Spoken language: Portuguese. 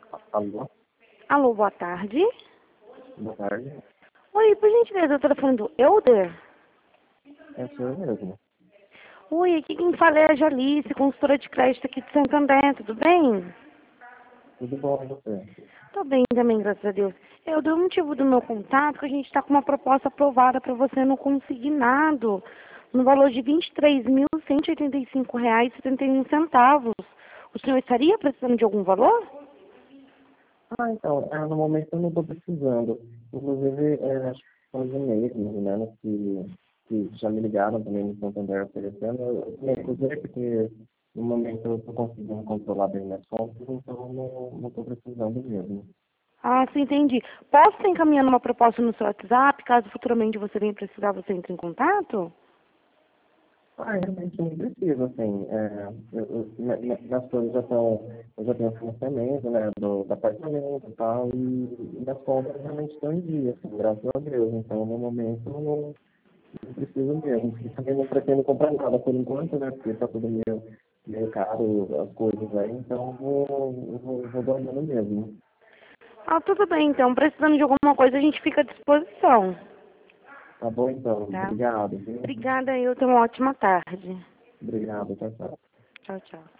Alô, Alô, boa tarde. boa tarde. Oi, por gentileza, eu tô falando do Elder? É o senhor mesmo. Oi, aqui quem fala é a Jalice, consultora de crédito aqui de Santo André, tudo bem? Tudo bom, e você? Tô bem também, graças a Deus. Elder, o motivo do meu contato é que a gente tá com uma proposta aprovada para você no consignado, no valor de R$ 23.185,71. O senhor estaria precisando de algum valor? Então, no momento eu não estou precisando. Inclusive, acho que faz um mês, mais ou menos, que já me ligaram também no Santander oferecendo. Inclusive, porque no momento eu estou conseguindo controlar bem minhas contas, então não estou precisando mesmo. Ah, sim, entendi. Posso estar encaminhando uma proposta no seu WhatsApp, caso futuramente você venha precisar, você entre em contato? Realmente não preciso, assim, minhas coisas eu já tenho financiamento, né, do apartamento e tal, e minhas contas realmente estão em dia, assim, graças a Deus, então no momento eu não preciso mesmo, e também não pretendo comprar nada por enquanto, né, porque tá tudo meio caro as coisas aí, então vou guardando mesmo. Ah, tudo bem, então. Precisando de alguma coisa, a gente fica à disposição, Tá bom então, tá? obrigado, viu? Obrigada, eu tenho uma ótima tarde. Obrigado, tchau, tchau. Tchau, tchau.